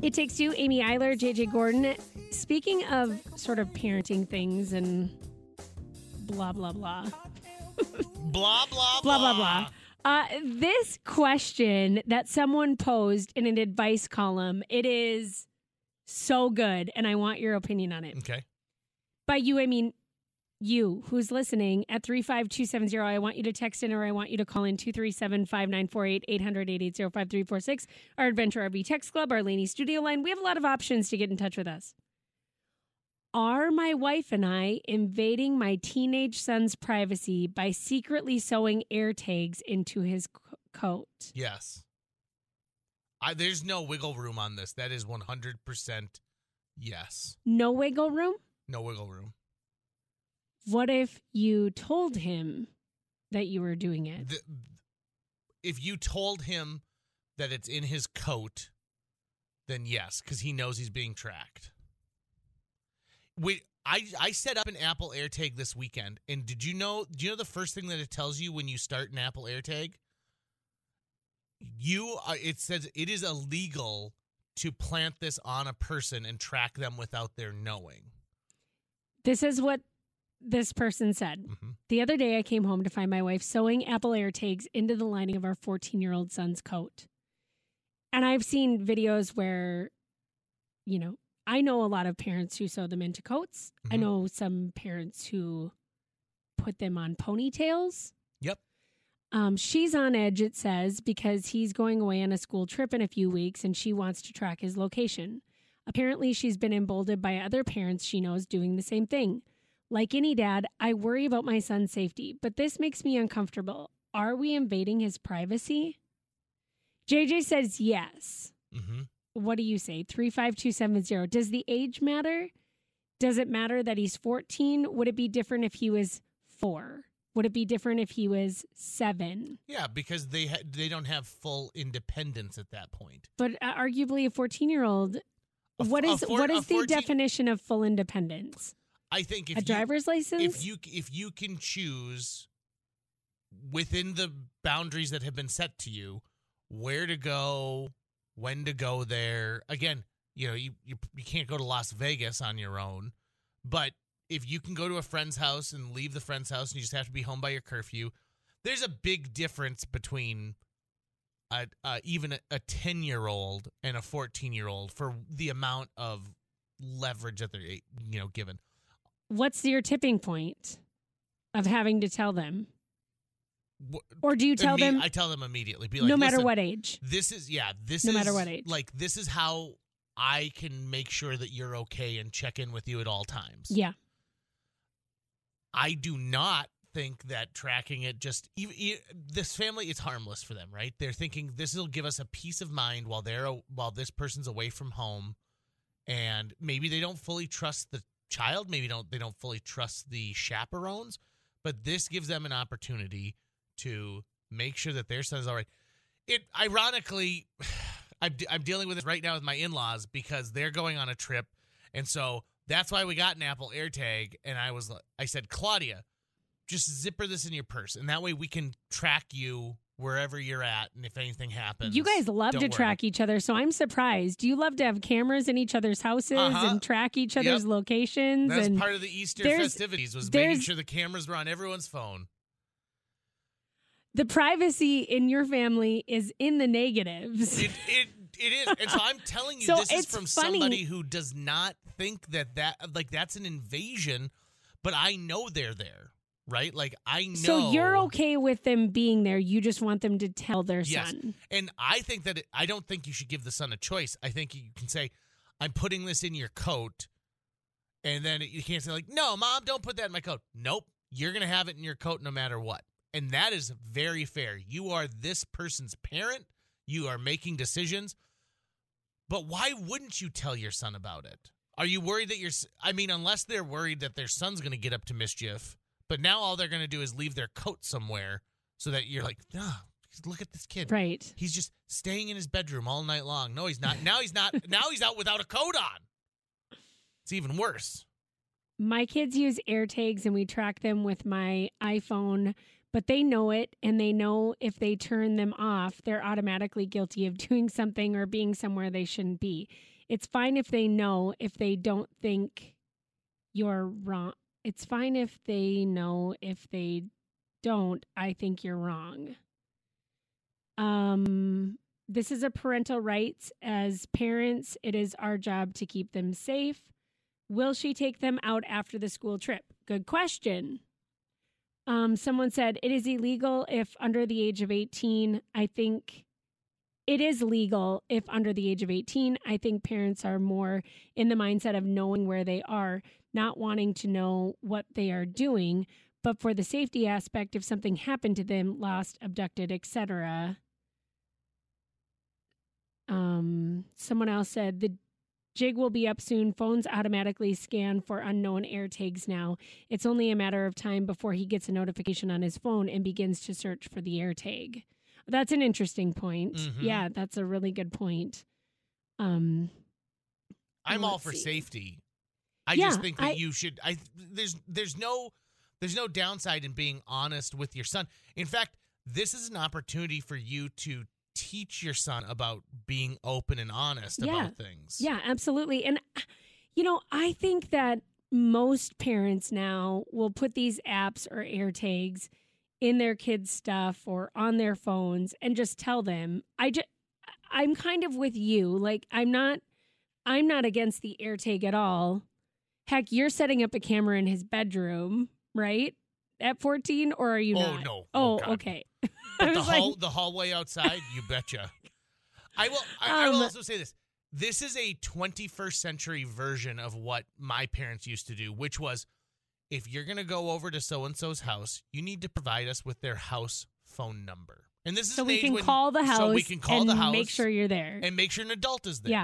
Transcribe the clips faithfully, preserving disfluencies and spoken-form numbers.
It Takes Two, Amy Eiler, J J Gordon. Speaking of sort of parenting things and blah, blah, blah. blah, blah, blah. Blah, blah, blah. Uh, this question that someone posed in an advice column, it is so good, and I want your opinion on it. Okay. By you, I mean you who's listening at three five two seven zero. I want you to text in or I want you to call in two three seven, five nine four eight, eight hundred, eight eight zero, five three four six, our Adventure R V Text Club, our Laney Studio line. We have a lot of options to get in touch with us. Are my wife and I invading my teenage son's privacy by secretly sewing air tags into his co- coat? Yes. I, there's no wiggle room on this. That is one hundred percent yes. No wiggle room? No wiggle room. What if you told him that you were doing it? The, if you told him that it's in his coat, then yes, because he knows he's being tracked. We, I, I set up an Apple AirTag this weekend, and did you know? Do you know the first thing that it tells you when you start an Apple AirTag? You, uh, it says it is illegal to plant this on a person and track them without their knowing. This is what this person said. Mm-hmm. The other day I came home to find my wife sewing Apple AirTags into the lining of our fourteen-year-old son's coat. And I've seen videos where, you know, I know a lot of parents who sew them into coats. Mm-hmm. I know some parents who put them on ponytails. Yep. Um, she's on edge, it says, because he's going away on a school trip in a few weeks and she wants to track his location. Apparently, she's been emboldened by other parents she knows doing the same thing. Like any dad, I worry about my son's safety, but this makes me uncomfortable. Are we invading his privacy? J J says yes. Mm-hmm. What do you say? three five two seven zero. Does the age matter? Does it matter that he's fourteen? Would it be different if he was four? Would it be different if he was seven? Yeah, because they ha- they don't have full independence at that point. But uh, arguably a fourteen-year-old, A f- what is four- what is the fourteen definition of full independence? I think if a you, driver's license? If you if you can choose within the boundaries that have been set to you, where to go, when to go there. Again, you know, you, you you can't go to Las Vegas on your own, but if you can go to a friend's house and leave the friend's house and you just have to be home by your curfew, there's a big difference between a, uh, even a ten-year-old and a fourteen-year-old for the amount of leverage that they're, you know, given. What's your tipping point of having to tell them? Or do you tell Imme- them? I tell them immediately. Be like, no matter listen, what age. This is, yeah, this no is. No matter what age. Like, this is how I can make sure that you're okay and check in with you at all times. Yeah. I do not think that tracking it just, even, this family, it's harmless for them, right? They're thinking this will give us a peace of mind while they're, while this person's away from home. And maybe they don't fully trust the child. Maybe don't they don't fully trust the chaperones. But this gives them an opportunity to make sure that their son is all right. It ironically, I'm, I'm dealing with this right now with my in-laws because they're going on a trip, and so that's why we got an Apple AirTag. And I was, I said, Claudia, just zipper this in your purse, and that way we can track you wherever you're at, and if anything happens. You guys love to worry. track each other, so I'm surprised. You love to have cameras in each other's houses uh-huh. and track each other's yep. locations. That's and part of the Easter festivities, was making sure the cameras were on everyone's phone. The privacy in your family is in the negatives. It it, it is. And so I'm telling you, so this is it's from funny. somebody who does not think that, that like that's an invasion, but I know they're there. Right? Like, I know. So you're okay with them being there. You just want them to tell their yes. son. And I think that it, I don't think you should give the son a choice. I think you can say, I'm putting this in your coat. And then you can't say, like, no, Mom, don't put that in my coat. Nope. You're going to have it in your coat no matter what. And that is very fair. You are this person's parent. You are making decisions. But why wouldn't you tell your son about it? Are you worried that your, I mean, unless they're worried that their son's going to get up to mischief. But now all they're going to do is leave their coat somewhere so that you're like, ah, look at this kid. Right. He's just staying in his bedroom all night long. No, he's not. Now he's not. Now he's out without a coat on. It's even worse. My kids use AirTags, and we track them with my iPhone, but they know it, and they know if they turn them off, they're automatically guilty of doing something or being somewhere they shouldn't be. It's fine if they know, if they don't think you're wrong. It's fine if they know, if they don't, I think you're wrong. Um, this is a parental rights. As parents, it is our job to keep them safe. Will she take them out after the school trip? Good question. Um, someone said it is illegal if under the age of eighteen. I think it is legal if under the age of eighteen. I think parents are more in the mindset of knowing where they are, not wanting to know what they are doing. But for the safety aspect, if something happened to them, lost, abducted, et cetera. Um, someone else said the jig will be up soon. Phones automatically scan for unknown air tags now. It's only a matter of time before he gets a notification on his phone and begins to search for the air tag. That's an interesting point. Mm-hmm. Yeah, that's a really good point. Um, I'm all for see. safety. I yeah, just think that I, you should. I there's there's no there's no downside in being honest with your son. In fact, this is an opportunity for you to teach your son about being open and honest yeah. about things. Yeah, absolutely. And, you know, I think that most parents now will put these apps or air tags in their kids' stuff or on their phones and just tell them. I just, I'm kind of with you. Like, I'm not, I'm not against the air tag at all. Heck, you're setting up a camera in his bedroom, right? At fourteen, or are you oh, not? No. Oh, oh okay. But the, hall, like, the hallway outside, you betcha. I will. I, um, I will also say this: this is a twenty-first century version of what my parents used to do, which was, if you're going to go over to so and so's house, you need to provide us with their house phone number. And this is so an we age can when, call the house. So we can call and the house, make sure you're there, and make sure an adult is there. Yeah.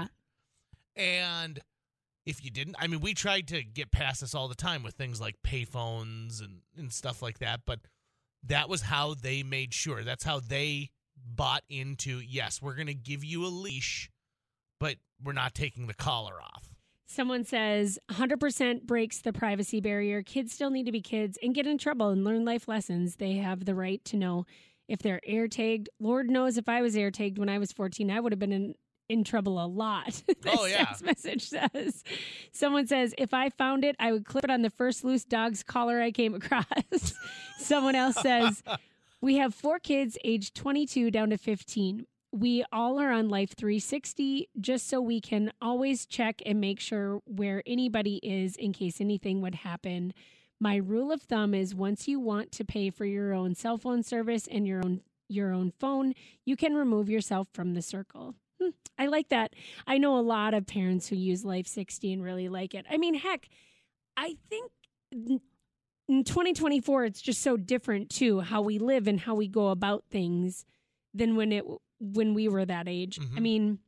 And if you didn't, I mean, we tried to get past this all the time with things like payphones and and stuff like that, but that was how they made sure. That's how they bought into, yes, we're going to give you a leash, but we're not taking the collar off. Someone says one hundred percent breaks the privacy barrier. Kids still need to be kids and get in trouble and learn life lessons. They have the right to know if they're air tagged. Lord knows if I was air tagged when I was fourteen, I would have been in, in trouble a lot. Oh, yeah. Text message says. Someone says, if I found it, I would clip it on the first loose dog's collar I came across. Someone else says, we have four kids aged twenty-two down to fifteen. We all are on Life three sixty just so we can always check and make sure where anybody is in case anything would happen. My rule of thumb is once you want to pay for your own cell phone service and your own your own phone, you can remove yourself from the circle. Hmm, I like that. I know a lot of parents who use Life sixty and really like it. I mean, heck, I think in twenty twenty-four, it's just so different, too, how we live and how we go about things than when it when we were that age. Mm-hmm. I mean,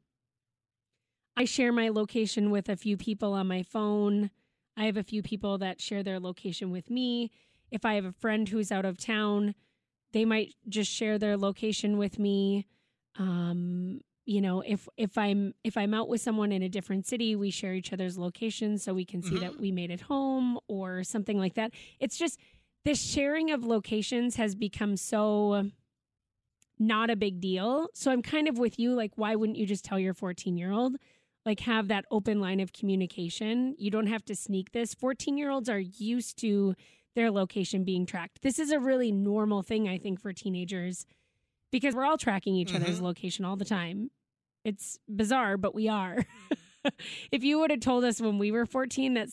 I share my location with a few people on my phone. I have a few people that share their location with me. If I have a friend who's out of town, they might just share their location with me. Um, you know, if if I'm if I'm out with someone in a different city, we share each other's locations so we can see mm-hmm. that we made it home or something like that. It's just this sharing of locations has become so not a big deal. So I'm kind of with you. Like, why wouldn't you just tell your fourteen-year-old? Like, have that open line of communication. You don't have to sneak this. fourteen-year-olds are used to their location being tracked. This is a really normal thing, I think, for teenagers because we're all tracking each mm-hmm. other's location all the time. It's bizarre, but we are. If you would have told us when we were fourteen that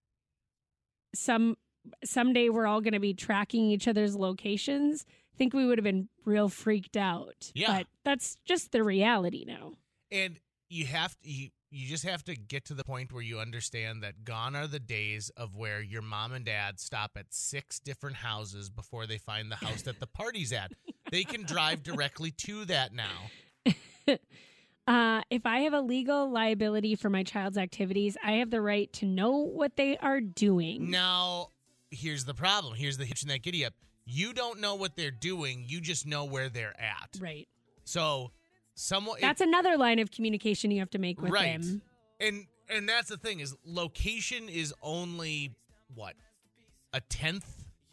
some someday we're all going to be tracking each other's locations, I think we would have been real freaked out. Yeah. But that's just the reality now. And you have to, you, you just have to get to the point where you understand that gone are the days of where your mom and dad stop at six different houses before they find the house that the party's at. They can drive directly to that now. Uh, if I have a legal liability for my child's activities, I have the right to know what they are doing. Now, here's the problem. Here's the hitch in that giddy up. You don't know what they're doing. You just know where they're at. Right. So, someone that's it, another line of communication you have to make with right. them. And and that's the thing is location is only what a tenth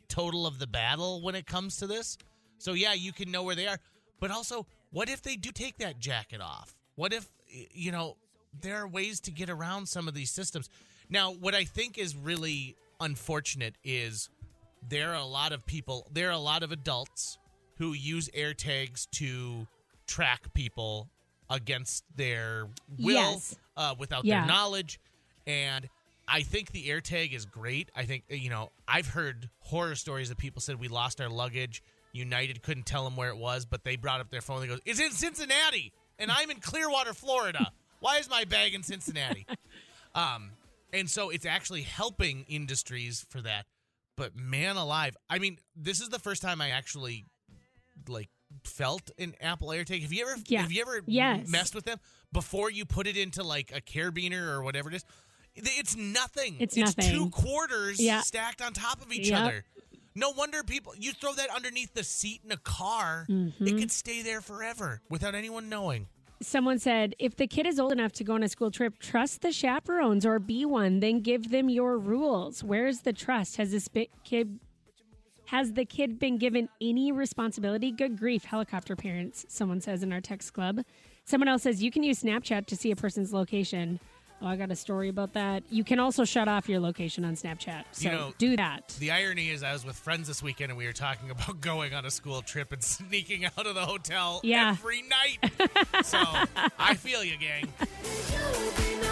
total of the battle when it comes to this. So, yeah, you can know where they are. But also, what if they do take that jacket off? What if, you know, there are ways to get around some of these systems? Now, what I think is really unfortunate is there are a lot of people, there are a lot of adults who use AirTags to track people against their will, Yes. uh, without Yeah. their knowledge. And I think the AirTag is great. I think, you know, I've heard horror stories that people said we lost our luggage. United couldn't tell them where it was, but they brought up their phone. They go, it's in Cincinnati, and I'm in Clearwater, Florida. Why is my bag in Cincinnati? um, and so it's actually helping industries for that. But man alive, I mean, this is the first time I actually like felt an Apple AirTag. Have you ever? Yeah. Have you ever Yes. messed with them before you put it into like a carabiner or whatever it is? It's nothing. It's It's nothing. two quarters Yeah. stacked on top of each Yep. other. No wonder people, you throw that underneath the seat in a car, Mm-hmm. it could stay there forever without anyone knowing. Someone said, if the kid is old enough to go on a school trip, trust the chaperones or be one, then give them your rules. Where's the trust? Has this bi- kid has the kid been given any responsibility? Good grief, helicopter parents, someone says in our text club. Someone else says you can use Snapchat to see a person's location. Oh, I got a story about that. You can also shut off your location on Snapchat. So You know, do that. The irony is I was with friends this weekend and we were talking about going on a school trip and sneaking out of the hotel Yeah. every night. So I feel you, gang.